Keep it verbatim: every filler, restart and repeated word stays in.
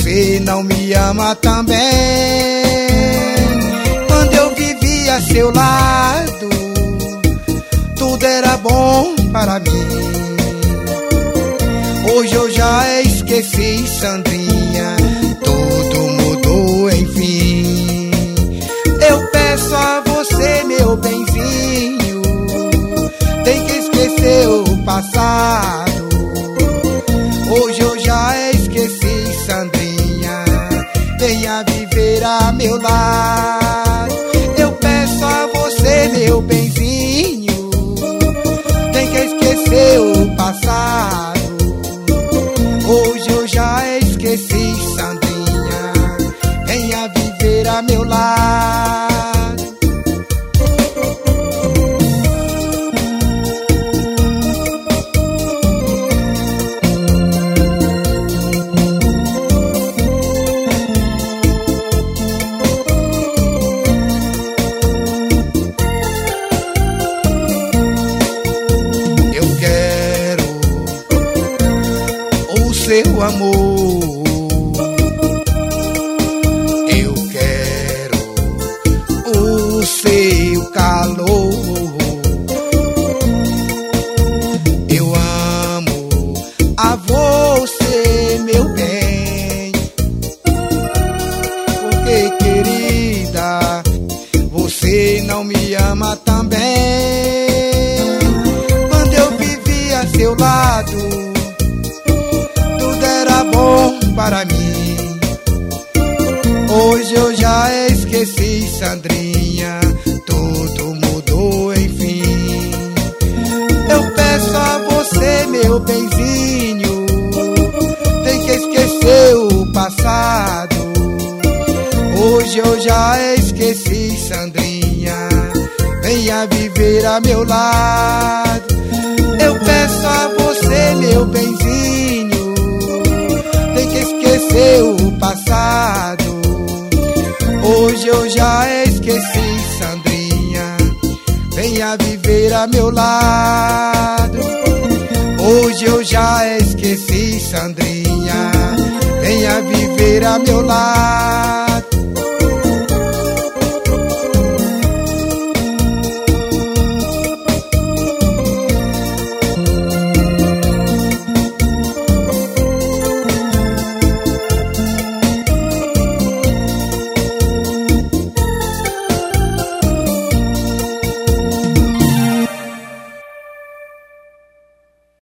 você não me ama também. Quando eu vivia a seu lado, tudo era bom para mim. Hoje eu já esqueci, Sandrinha, tudo mudou, enfim. Eu peço a você, meu benzinho, tem que esquecer o passado. Hoje eu já esqueci, Sandrinha, venha viver a meu lado. Eu peço a você, meu benzinho, tem que esquecer o passado. Hoje eu já esqueci, Sandrinha, venha viver a meu lado. Eu quero o seu amor, eu quero o seu calor. Eu amo a você, meu bem, porque, querida, você não me ama também. Quando eu vivia a seu lado, tudo era bom para mim. Hoje eu já esqueci, Sandrinha, tudo mudou, enfim. Eu peço a você, meu benzinho, tem que esquecer o passado. Hoje eu já esqueci, Sandrinha, venha viver a meu lado. Eu peço a você, meu benzinho, tem que esquecer o passado. Hoje eu já esqueci, Sandrinha, venha viver a meu lado. Hoje eu já esqueci, Sandrinha, venha viver a meu lado.